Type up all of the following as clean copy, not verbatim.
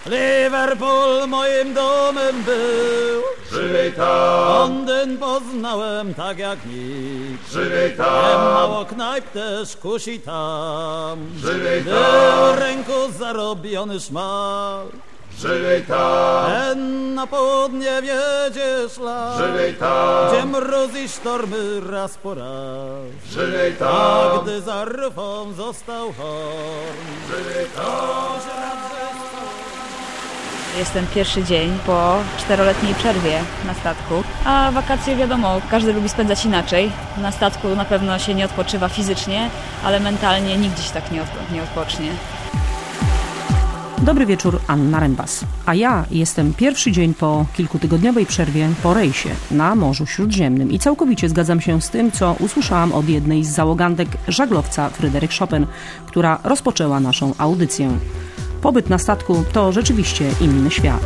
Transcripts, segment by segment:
Liverpool moim domem był. Żywej tam, Londyn poznałem tak jak nikt. żywej Nie tam, mało knajp też kusi tam. żywej Był tam, w ręku zarobiony szmal. żywej tam, Ten na południe wiedzie szlak. żywej tam, Gdzie mróz i sztormy raz po raz. żywej A tam, gdy za rufą został horn. żywej tam. Jest ten pierwszy dzień po 4-letniej przerwie na statku, a wakacje wiadomo, każdy lubi spędzać inaczej. Na statku na pewno się nie odpoczywa fizycznie, ale mentalnie nigdzie się tak nie odpocznie. Dobry wieczór, Anna Rembas. A ja jestem pierwszy dzień po kilkutygodniowej przerwie po rejsie na Morzu Śródziemnym i całkowicie zgadzam się z tym, co usłyszałam od jednej z załogantek żaglowca Fryderyk Chopin, która rozpoczęła naszą audycję. Pobyt na statku to rzeczywiście inny świat.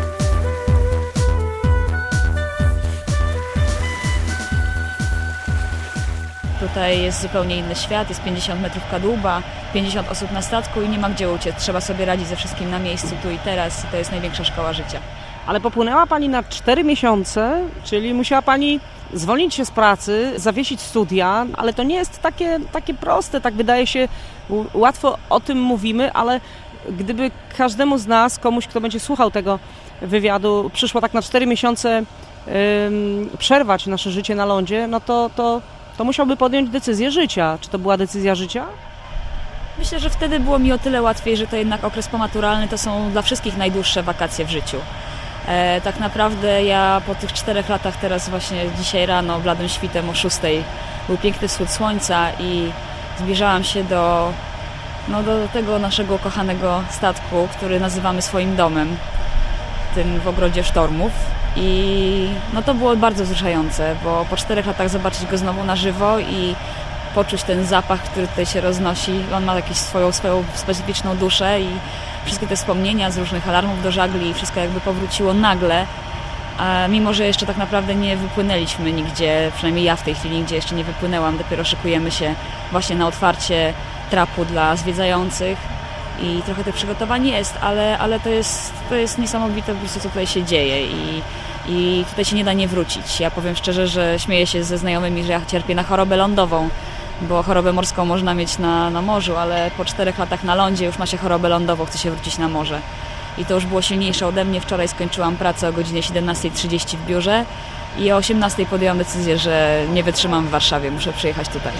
Tutaj jest zupełnie inny świat, jest 50 metrów kadłuba, 50 osób na statku i nie ma gdzie uciec. Trzeba sobie radzić ze wszystkim na miejscu, tu i teraz. To jest największa szkoła życia. Ale popłynęła Pani na 4 miesiące, czyli musiała Pani zwolnić się z pracy, zawiesić studia, ale to nie jest takie proste, tak wydaje się, łatwo o tym mówimy, ale gdyby każdemu z nas, komuś, kto będzie słuchał tego wywiadu, przyszło tak na 4 miesiące przerwać nasze życie na lądzie, no to musiałby podjąć decyzję życia. Czy to była decyzja życia? Myślę, że wtedy było mi o tyle łatwiej, że to jednak okres pomaturalny to są dla wszystkich najdłuższe wakacje w życiu. Tak naprawdę ja po tych 4 latach teraz właśnie dzisiaj rano bladym świtem o 6 był piękny wschód słońca i zbliżałam się do tego naszego ukochanego statku, który nazywamy swoim domem, tym w ogrodzie sztormów. I to było bardzo wzruszające, bo po 4 latach zobaczyć go znowu na żywo i poczuć ten zapach, który tutaj się roznosi. On ma jakąś swoją specyficzną duszę i wszystkie te wspomnienia z różnych alarmów do żagli, wszystko jakby powróciło nagle, a mimo że jeszcze tak naprawdę nie wypłynęliśmy nigdzie, przynajmniej ja w tej chwili nigdzie jeszcze nie wypłynęłam, dopiero szykujemy się właśnie na otwarcie trapu dla zwiedzających i trochę tych przygotowań jest, ale to jest niesamowite po prostu, co tutaj się dzieje i tutaj się nie da nie wrócić. Ja powiem szczerze, że śmieję się ze znajomymi, że ja cierpię na chorobę lądową, bo chorobę morską można mieć na morzu, ale po 4 latach na lądzie już ma się chorobę lądową, chce się wrócić na morze. I to już było silniejsze ode mnie. Wczoraj skończyłam pracę o godzinie 17:30 w biurze i o 18:00 podjęłam decyzję, że nie wytrzymam w Warszawie, muszę przyjechać tutaj.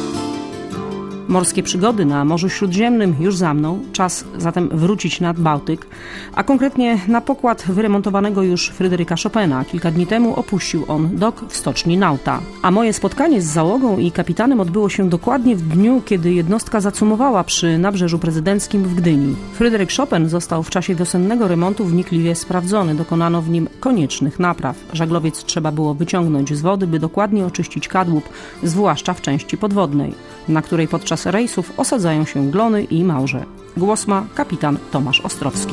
Morskie przygody na Morzu Śródziemnym już za mną. Czas zatem wrócić nad Bałtyk, a konkretnie na pokład wyremontowanego już Fryderyka Chopina. Kilka dni temu opuścił on dok w stoczni Nauta. A moje spotkanie z załogą i kapitanem odbyło się dokładnie w dniu, kiedy jednostka zacumowała przy Nabrzeżu Prezydenckim w Gdyni. Fryderyk Chopin został w czasie wiosennego remontu wnikliwie sprawdzony. Dokonano w nim koniecznych napraw. Żaglowiec trzeba było wyciągnąć z wody, by dokładnie oczyścić kadłub, zwłaszcza w części podwodnej, na której podczas rejsów osadzają się glony i małże. Głos ma kapitan Tomasz Ostrowski.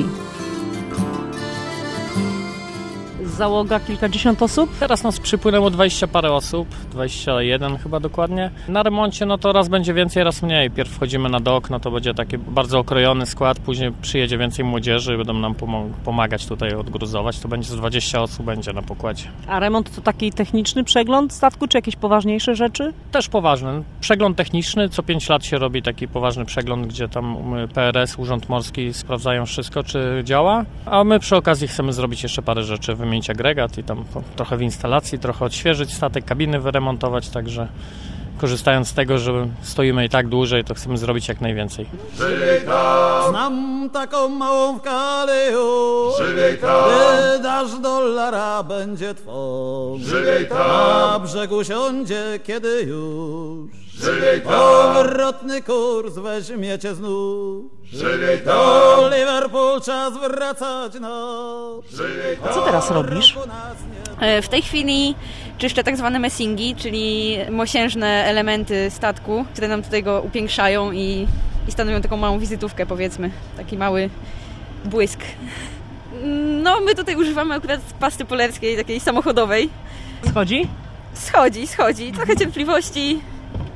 Załoga kilkadziesiąt osób? Teraz nas przypłynęło 20 parę osób, 21 chyba dokładnie. Na remoncie to raz będzie więcej, raz mniej. Pierw wchodzimy na dok, to będzie taki bardzo okrojony skład, później przyjedzie więcej młodzieży, będą nam pomagać tutaj odgruzować. To będzie z 20 osób będzie na pokładzie. A remont to taki techniczny przegląd statku, czy jakieś poważniejsze rzeczy? Też poważny. Przegląd techniczny, co 5 lat się robi taki poważny przegląd, gdzie tam PRS, Urząd Morski sprawdzają wszystko, czy działa. A my przy okazji chcemy zrobić jeszcze parę rzeczy, wymienić agregat i tam trochę w instalacji, trochę odświeżyć statek, kabiny wyremontować, także korzystając z tego, że stoimy i tak dłużej, to chcemy zrobić jak najwięcej. Żywej tam, Znam taką małą w Kaleju, żywej tam, gdy dasz dolara będzie twą. żywej tam, Na brzegu siądzie kiedy już żywej tam, powrotny kurs weźmiecie znów. żywej tam, Do Liverpool czas wracać żywej tam. Co teraz robisz? W tej chwili czyszczę tak zwane messingi, czyli mosiężne elementy statku, które nam tutaj go upiększają i stanowią taką małą wizytówkę, powiedzmy. Taki mały błysk. My tutaj używamy akurat pasty polerskiej, takiej samochodowej. Schodzi? Schodzi. Trochę cierpliwości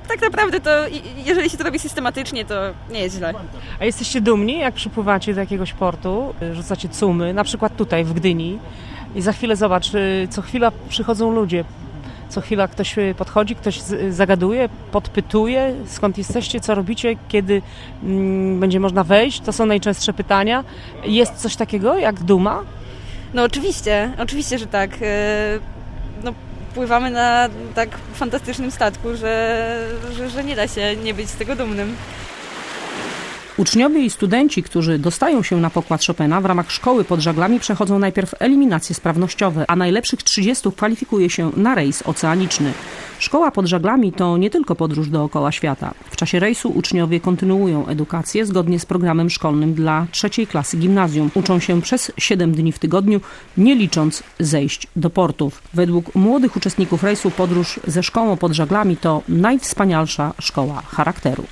tak naprawdę to, jeżeli się to robi systematycznie, to nie jest źle. A jesteście dumni, jak przypływacie do jakiegoś portu, rzucacie cumy, na przykład tutaj w Gdyni i za chwilę zobacz, co chwila przychodzą ludzie, co chwila ktoś podchodzi, ktoś zagaduje, podpytuje, skąd jesteście, co robicie, kiedy będzie można wejść, to są najczęstsze pytania. Jest coś takiego jak duma? No oczywiście, że tak. No, pływamy na tak fantastycznym statku, że nie da się nie być z tego dumnym. Uczniowie i studenci, którzy dostają się na pokład Chopina w ramach szkoły pod żaglami, przechodzą najpierw eliminacje sprawnościowe, a najlepszych 30 kwalifikuje się na rejs oceaniczny. Szkoła pod żaglami to nie tylko podróż dookoła świata. W czasie rejsu uczniowie kontynuują edukację zgodnie z programem szkolnym dla 3. klasy gimnazjum. Uczą się przez 7 dni w tygodniu, nie licząc zejść do portów. Według młodych uczestników rejsu podróż ze szkołą pod żaglami to najwspanialsza szkoła charakteru.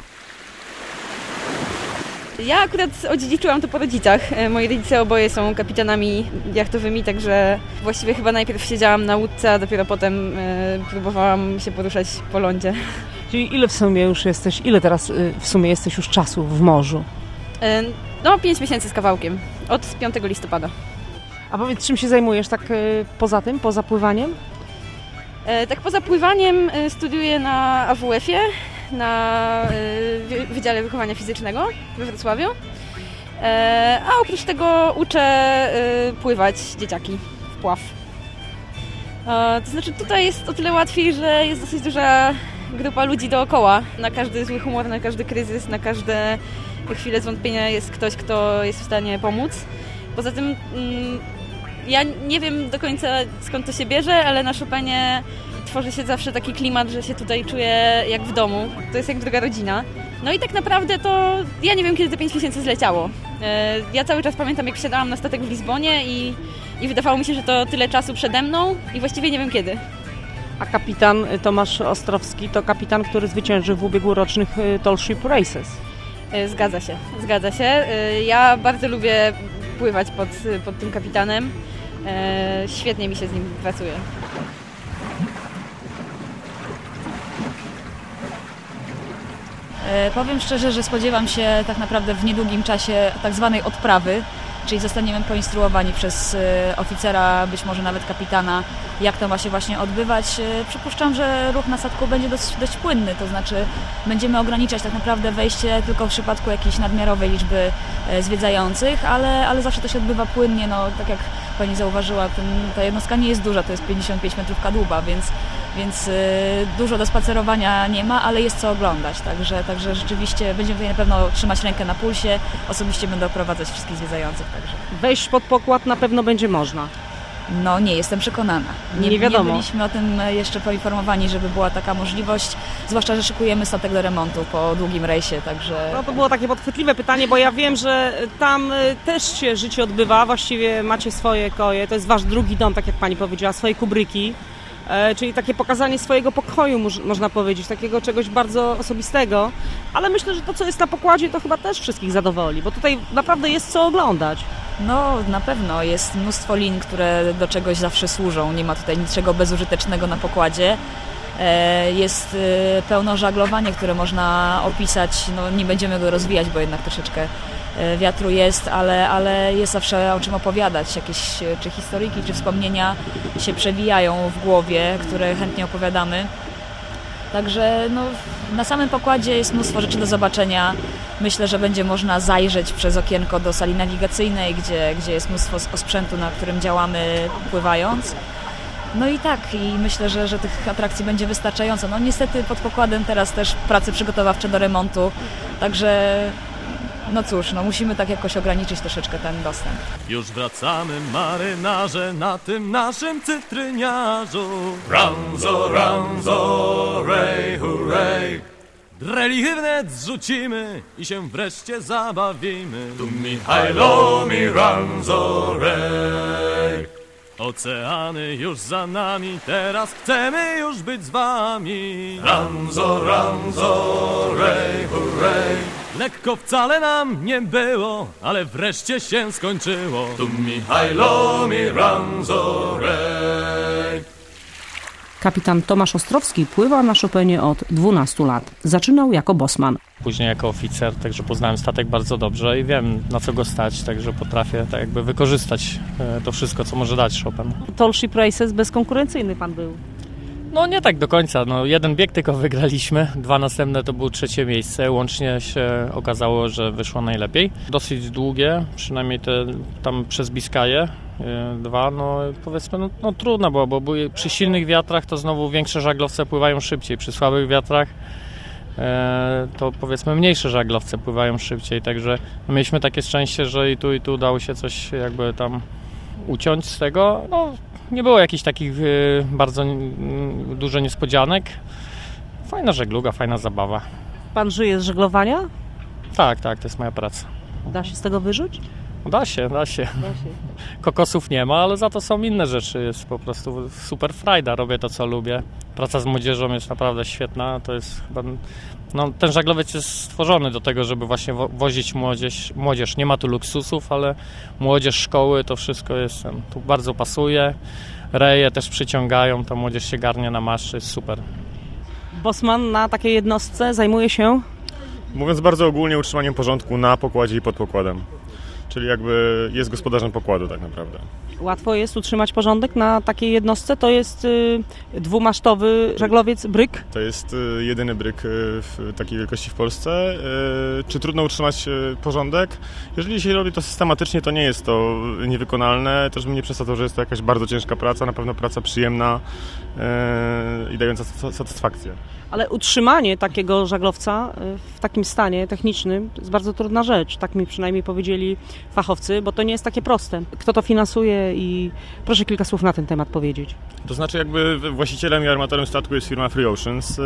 Ja akurat odziedziczyłam to po rodzicach. Moi rodzice oboje są kapitanami jachtowymi, także właściwie chyba najpierw siedziałam na łódce, a dopiero potem próbowałam się poruszać po lądzie. Czyli ile teraz w sumie jesteś już czasu w morzu? No 5 miesięcy z kawałkiem, od 5 listopada. A powiedz, czym się zajmujesz tak poza pływaniem? Tak poza pływaniem studiuję na AWF-ie, na Wydziale Wychowania Fizycznego we Wrocławiu, a oprócz tego uczę pływać dzieciaki w pław. To znaczy tutaj jest o tyle łatwiej, że jest dosyć duża grupa ludzi dookoła. Na każdy zły humor, na każdy kryzys, na każde chwilę zwątpienia jest ktoś, kto jest w stanie pomóc. Poza tym ja nie wiem do końca skąd to się bierze, ale na Chopinie tworzy się zawsze taki klimat, że się tutaj czuję jak w domu. To jest jak druga rodzina. No i tak naprawdę to ja nie wiem, kiedy te 5 miesięcy zleciało. Ja cały czas pamiętam, jak wsiadałam na statek w Lizbonie i wydawało mi się, że to tyle czasu przede mną i właściwie nie wiem kiedy. A kapitan Tomasz Ostrowski to kapitan, który zwyciężył w ubiegłorocznych Tall Ship Races. Zgadza się. Ja bardzo lubię pływać pod tym kapitanem. Świetnie mi się z nim pracuje. Powiem szczerze, że spodziewam się tak naprawdę w niedługim czasie tak zwanej odprawy, czyli zostaniemy poinstruowani przez oficera, być może nawet kapitana, jak to ma się właśnie odbywać. Przypuszczam, że ruch na statku będzie dość płynny, to znaczy będziemy ograniczać tak naprawdę wejście tylko w przypadku jakiejś nadmiarowej liczby zwiedzających, ale zawsze to się odbywa płynnie, no tak jak Pani zauważyła, ta jednostka nie jest duża, to jest 55 metrów kadłuba, więc dużo do spacerowania nie ma, ale jest co oglądać, także rzeczywiście będziemy tutaj na pewno trzymać rękę na pulsie, osobiście będę oprowadzać wszystkich zwiedzających. Także. Wejść pod pokład na pewno będzie można. No nie jestem przekonana. Nie wiadomo. Nie byliśmy o tym jeszcze poinformowani, żeby była taka możliwość, zwłaszcza, że szykujemy statek do remontu po długim rejsie, także... No to było takie podchwytliwe pytanie, bo ja wiem, że tam też się życie odbywa, właściwie macie swoje koje, to jest wasz drugi dom, tak jak Pani powiedziała, swoje kubryki, czyli takie pokazanie swojego pokoju, można powiedzieć, takiego czegoś bardzo osobistego, ale myślę, że to, co jest na pokładzie, to chyba też wszystkich zadowoli, bo tutaj naprawdę jest co oglądać. No na pewno, jest mnóstwo lin, które do czegoś zawsze służą, nie ma tutaj niczego bezużytecznego na pokładzie. Jest pełno żaglowanie, które można opisać, no nie będziemy go rozwijać, bo jednak troszeczkę wiatru jest, ale jest zawsze o czym opowiadać, jakieś czy historyjki, czy wspomnienia się przewijają w głowie, które chętnie opowiadamy. Także no, na samym pokładzie jest mnóstwo rzeczy do zobaczenia. Myślę, że będzie można zajrzeć przez okienko do sali nawigacyjnej, gdzie jest mnóstwo osprzętu, na którym działamy pływając. No i tak, i myślę, że tych atrakcji będzie wystarczająco. No niestety pod pokładem teraz też prace przygotowawcze do remontu, także no cóż, no musimy tak jakoś ograniczyć troszeczkę ten dostęp. Już wracamy, marynarze, na tym naszym cytryniarzu. Ranzo, ranzo, rej, hurrej. Drelichy wnet zrzucimy i się wreszcie zabawimy. Tu Michajlo mi ranzo, rej. Oceany już za nami, teraz chcemy już być z wami. Ranzo, ranzo, rej, hurrej. Lekko wcale nam nie było, ale wreszcie się skończyło. Tu Michajlo mi ranzo, rej. Kapitan Tomasz Ostrowski pływa na Chopenie od 12 lat. Zaczynał jako bosman. Później jako oficer, także poznałem statek bardzo dobrze i wiem, na co go stać, także potrafię tak jakby wykorzystać to wszystko, co może dać Chopin. Tallship Races bezkonkurencyjny pan był. No nie tak do końca, jeden bieg tylko wygraliśmy, 2 następne to było 3. miejsce, łącznie się okazało, że wyszło najlepiej. Dosyć długie, przynajmniej te tam przez Biskaję, 2, powiedzmy, trudno było, bo przy silnych wiatrach to znowu większe żaglowce pływają szybciej, przy słabych wiatrach to powiedzmy mniejsze żaglowce pływają szybciej, także mieliśmy takie szczęście, że i tu udało się coś jakby tam uciąć z tego. Nie było jakichś takich bardzo dużo niespodzianek. Fajna żegluga, fajna zabawa. Pan żyje z żeglowania? Tak, to jest moja praca. Da się z tego wyżyć? Da się. Kokosów nie ma, ale za to są inne rzeczy. Jest po prostu super frajda. Robię to, co lubię. Praca z młodzieżą jest naprawdę świetna. To jest chyba... ten żaglowiec jest stworzony do tego, żeby właśnie wozić młodzież. Nie ma tu luksusów, ale młodzież, szkoły, to wszystko jest... Tu bardzo pasuje. Reje też przyciągają, ta młodzież się garnie na maszty. Jest super. Bosman na takiej jednostce zajmuje się? Mówiąc bardzo ogólnie, utrzymaniem porządku na pokładzie i pod pokładem. Czyli jakby jest gospodarzem pokładu tak naprawdę. Łatwo jest utrzymać porządek na takiej jednostce? To jest dwumasztowy żaglowiec bryk? To jest jedyny bryk w takiej wielkości w Polsce. Czy trudno utrzymać porządek? Jeżeli się robi to systematycznie, to nie jest to niewykonalne. Też bym nie przesadzał, że jest to jakaś bardzo ciężka praca, na pewno praca przyjemna i dająca satysfakcję. Ale utrzymanie takiego żaglowca w takim stanie technicznym to jest bardzo trudna rzecz. Tak mi przynajmniej powiedzieli fachowcy, bo to nie jest takie proste. Kto to finansuje i proszę kilka słów na ten temat powiedzieć. To znaczy jakby właścicielem i armatorem statku jest firma Free Oceans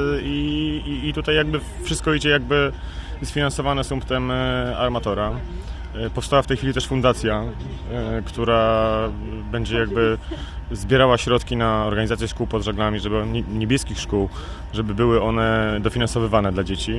i tutaj jakby wszystko idzie jakby sfinansowane sumptem armatora. Powstała w tej chwili też fundacja, która będzie jakby zbierała środki na organizację szkół pod żaglami, niebieskich szkół, żeby były one dofinansowywane dla dzieci.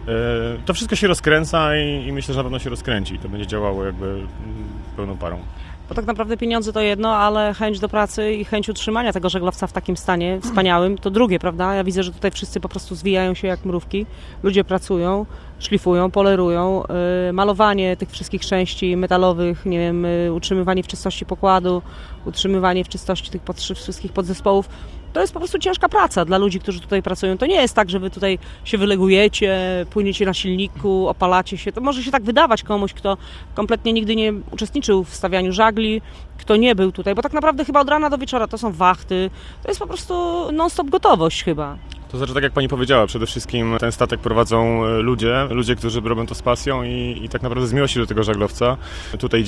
To wszystko się rozkręca i myślę, że na pewno się rozkręci. To będzie działało jakby pełną parą. Bo tak naprawdę pieniądze to jedno, ale chęć do pracy i chęć utrzymania tego żaglowca w takim stanie wspaniałym to drugie, prawda? Ja widzę, że tutaj wszyscy po prostu zwijają się jak mrówki. Ludzie pracują, szlifują, polerują. Malowanie tych wszystkich części metalowych, nie wiem, utrzymywanie w czystości pokładu, utrzymywanie w czystości tych wszystkich podzespołów. To jest po prostu ciężka praca dla ludzi, którzy tutaj pracują. To nie jest tak, że wy tutaj się wylegujecie, płyniecie na silniku, opalacie się. To może się tak wydawać komuś, kto kompletnie nigdy nie uczestniczył w stawianiu żagli, kto nie był tutaj, bo tak naprawdę chyba od rana do wieczora to są wachty. To jest po prostu non-stop gotowość chyba. To znaczy, tak jak pani powiedziała, przede wszystkim ten statek prowadzą ludzie, którzy robią to z pasją i tak naprawdę z miłości do tego żaglowca. Tutaj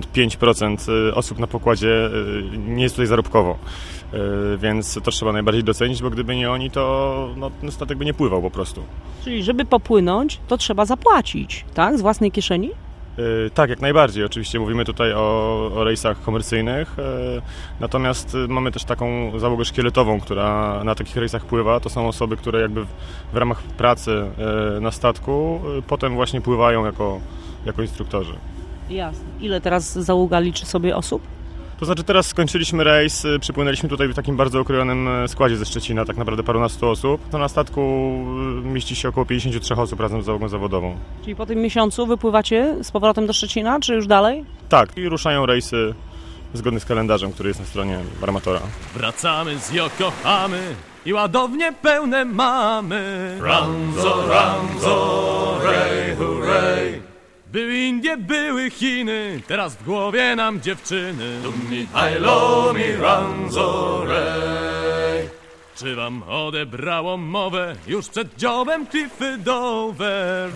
95% osób na pokładzie nie jest tutaj zarobkowo, więc to trzeba najbardziej docenić, bo gdyby nie oni, to ten statek by nie pływał po prostu. Czyli żeby popłynąć, to trzeba zapłacić, tak? Z własnej kieszeni? Tak, jak najbardziej. Oczywiście mówimy tutaj o rejsach komercyjnych, natomiast mamy też taką załogę szkieletową, która na takich rejsach pływa. To są osoby, które jakby w ramach pracy na statku potem właśnie pływają jako instruktorzy. Jasne. Ile teraz załoga liczy sobie osób? To znaczy teraz skończyliśmy rejs, przypłynęliśmy tutaj w takim bardzo okrojonym składzie ze Szczecina, tak naprawdę parunastu osób. To na statku mieści się około 53 osób razem z załogą zawodową. Czyli po tym miesiącu wypływacie z powrotem do Szczecina, czy już dalej? Tak, i ruszają rejsy zgodnie z kalendarzem, który jest na stronie armatora. Wracamy z Yokohamy i ładownie pełne mamy. Ranzo, hooray, hooray. Były Indie, były Chiny, teraz w głowie nam dziewczyny. Dummi, hajlo mi, ranzo, rej. Czy wam odebrało mowę już przed dziobem Cliffy Dover?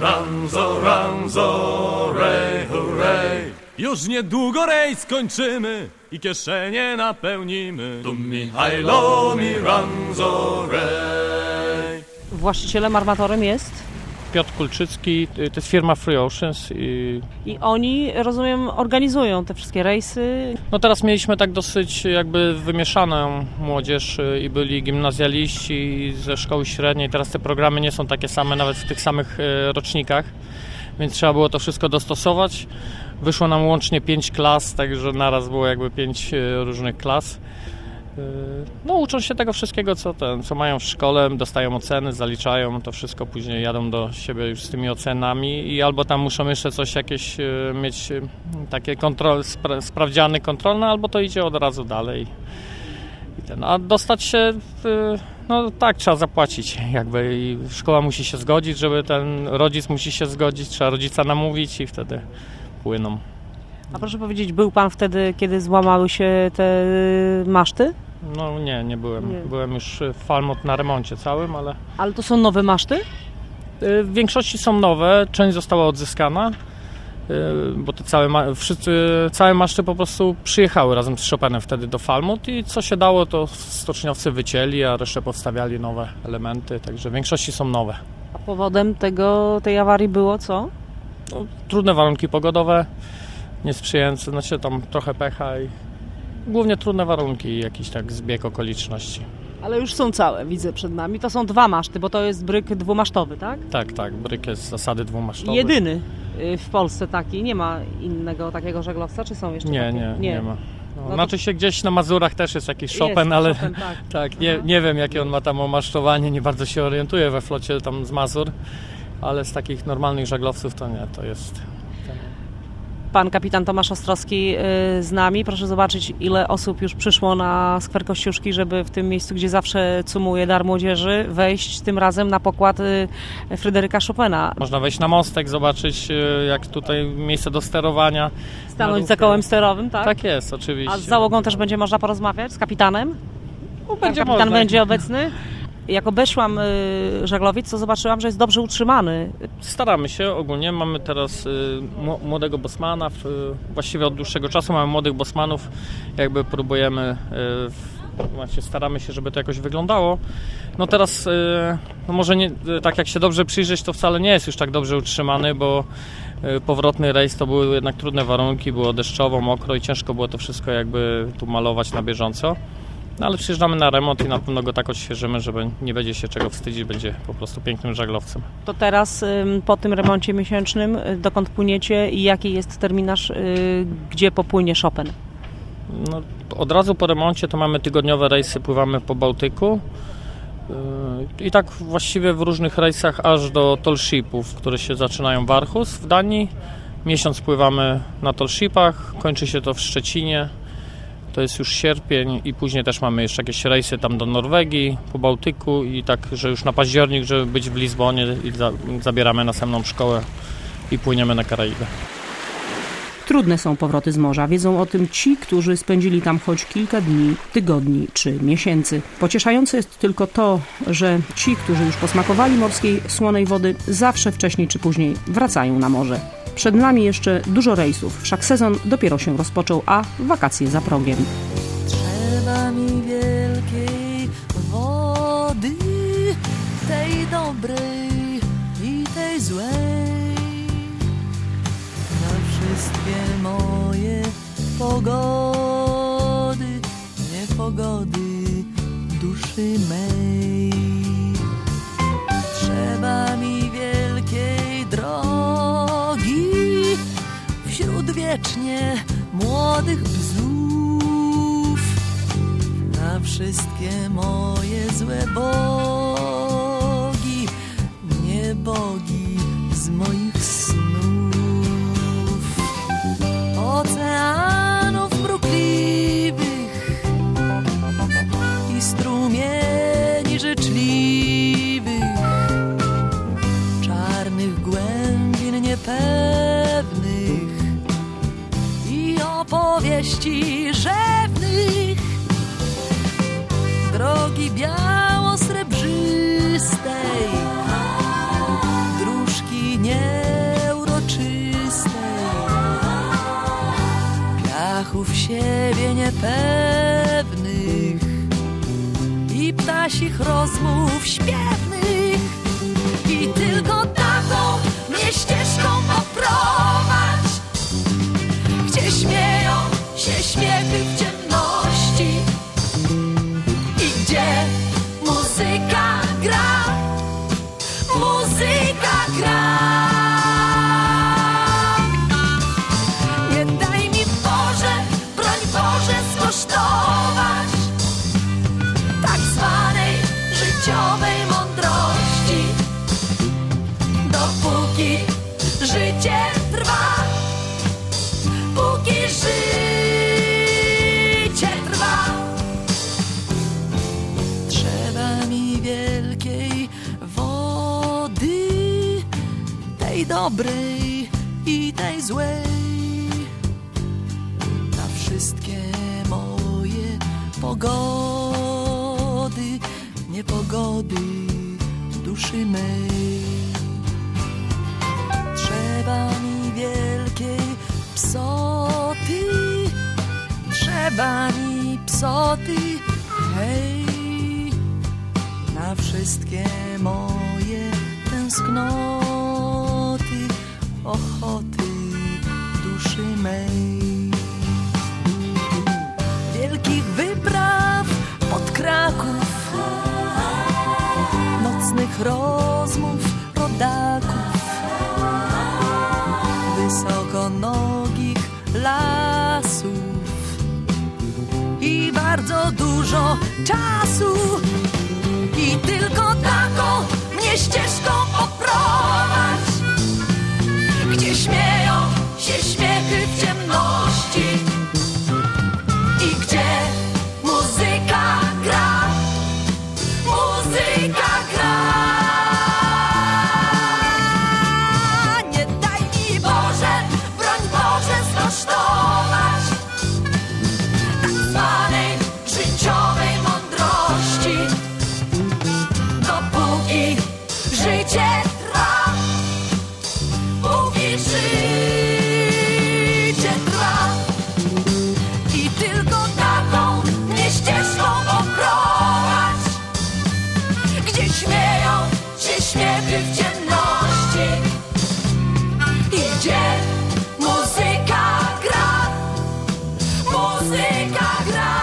Ranzo, rej, hooray. Już niedługo rejs kończymy i kieszenie napełnimy. Dummi, hajlo mi, ranzo, rej. Właścicielem, armatorem jest? Piotr Kulczycki, to jest firma Free Oceans. I oni, rozumiem, organizują te wszystkie rejsy? Teraz mieliśmy tak dosyć jakby wymieszaną młodzież i byli gimnazjaliści ze szkoły średniej. Teraz te programy nie są takie same nawet w tych samych rocznikach, więc trzeba było to wszystko dostosować. Wyszło nam łącznie 5 klas, także naraz było jakby 5 różnych klas. No uczą się tego wszystkiego, co mają w szkole, dostają oceny, zaliczają, to wszystko później jadą do siebie już z tymi ocenami i albo tam muszą jeszcze coś jakieś mieć takie sprawdziany kontrolne, albo to idzie od razu dalej. A dostać się, no tak, trzeba zapłacić jakby i szkoła musi się zgodzić, żeby ten rodzic musi się zgodzić, trzeba rodzica namówić i wtedy płyną. A proszę powiedzieć, był pan wtedy, kiedy złamały się te maszty? No nie byłem. Nie. Byłem już w Falmouth na remoncie całym, ale... Ale to są nowe maszty? W większości są nowe, część została odzyskana, bo te całe maszty po prostu przyjechały razem z Chopinem wtedy do Falmouth i co się dało, to stoczniowcy wycięli, a resztę powstawiali nowe elementy, także w większości są nowe. A powodem tej awarii było co? No, trudne warunki pogodowe, niesprzyjające, znaczy tam trochę pecha i głównie trudne warunki i jakiś tak zbieg okoliczności. Ale już są całe, widzę przed nami. To są 2 maszty, bo to jest bryk dwumasztowy, tak? Tak, bryk jest z zasady dwumasztowy. Jedyny w Polsce taki, nie ma innego takiego żaglowca, czy są jeszcze takie? Nie ma. No, znaczy się gdzieś na Mazurach też jest jakiś Chopin, ale Chopin, tak, nie wiem jakie on ma tam omaszczowanie, nie bardzo się orientuję we flocie tam z Mazur, ale z takich normalnych żaglowców to nie, to jest... Pan kapitan Tomasz Ostrowski z nami. Proszę zobaczyć, ile osób już przyszło na skwer Kościuszki, żeby w tym miejscu, gdzie zawsze cumuje Dar Młodzieży, wejść tym razem na pokład Fryderyka Chopina. Można wejść na mostek, zobaczyć jak tutaj miejsce do sterowania. Stanąć za kołem sterowym, tak? Tak jest, oczywiście. A z załogą też będzie można porozmawiać? Z kapitanem? Kapitan można. Będzie obecny? Jak obeszłam żaglowiec, to zobaczyłam, że jest dobrze utrzymany. Staramy się ogólnie. Mamy teraz młodego bosmana. Właściwie od dłuższego czasu mamy młodych bosmanów. Jakby próbujemy, staramy się, żeby to jakoś wyglądało. No teraz, no może nie, tak jak się dobrze przyjrzeć, to wcale nie jest już tak dobrze utrzymany, bo powrotny rejs to były jednak trudne warunki, było deszczowo, mokro i ciężko było to wszystko jakby tu malować na bieżąco. No ale przyjeżdżamy na remont i na pewno go tak odświeżymy, żeby nie będzie się czego wstydzić, będzie po prostu pięknym żaglowcem. To teraz po tym remoncie miesięcznym dokąd płyniecie i jaki jest terminarz, gdzie popłynie Chopin? No, od razu po remoncie to mamy tygodniowe rejsy, pływamy po Bałtyku i tak właściwie w różnych rejsach aż do Tallshipów, które się zaczynają w Aarhus w Danii. Miesiąc pływamy na Tallshipach, kończy się to w Szczecinie. To jest już sierpień i później też mamy jeszcze jakieś rejsy tam do Norwegii, po Bałtyku i tak, że już na październik, żeby być w Lizbonie i zabieramy następną szkołę i płyniemy na Karaiby. Trudne są powroty z morza. Wiedzą o tym ci, którzy spędzili tam choć kilka dni, tygodni czy miesięcy. Pocieszające jest tylko to, że ci, którzy już posmakowali morskiej słonej wody, zawsze wcześniej czy później wracają na morze. Przed nami jeszcze dużo rejsów, wszak sezon dopiero się rozpoczął, a wakacje za progiem. Trzeba mi wielkiej wody, tej dobrej i tej złej, na wszystkie moje pogody, niepogody duszy mej. Trzeba mi wielkiej drogi wśród wiecznie młodych bzów, na wszystkie moje złe bogi, nie bogi z moich snów. Oceanów mrukliwych i strumieni życzliwych, czarnych głębin niepewnych i opowieści rzewnych, drogi biało-srebrzystej, dróżki nieuroczystej, piachów siebie niepewnych i ptasich rozmów śpiewnych. I tylko taką mnie ścieżką poprowadź, gdzie śmieją się śmiechy w ciemności i gdzie muzyka gra, muzyka gra. Nie daj mi Boże, broń Boże skosztować życie trwa, póki życie trwa. Trzeba mi wielkiej wody, tej dobrej i tej złej, na wszystkie moje pogody, niepogody duszy mej. Trzeba mi wielkiej psoty, trzeba mi psoty, hej, na wszystkie moje tęsknoty, ochoty duszy mej. Wielkich wypraw pod Kraków, nocnych rozmów rodaków, wysokonogich lasów i bardzo dużo czasu. I tylko taką mnie ścieżką poprowadź, gdzie śmieją się śmiechy w ciemności i gdzie muzyka gra, muzyka gra. Nie daj mi Boże, broń Boże, skosztować tak zwanej życiowej mądrości, dopóki życie trwa, póki życie trwa. I tylko taką mnie ścieżką poprowadź, gdzie śmieją się śmiechy w ciemności i gdzie muzyka gra, muzyka gra.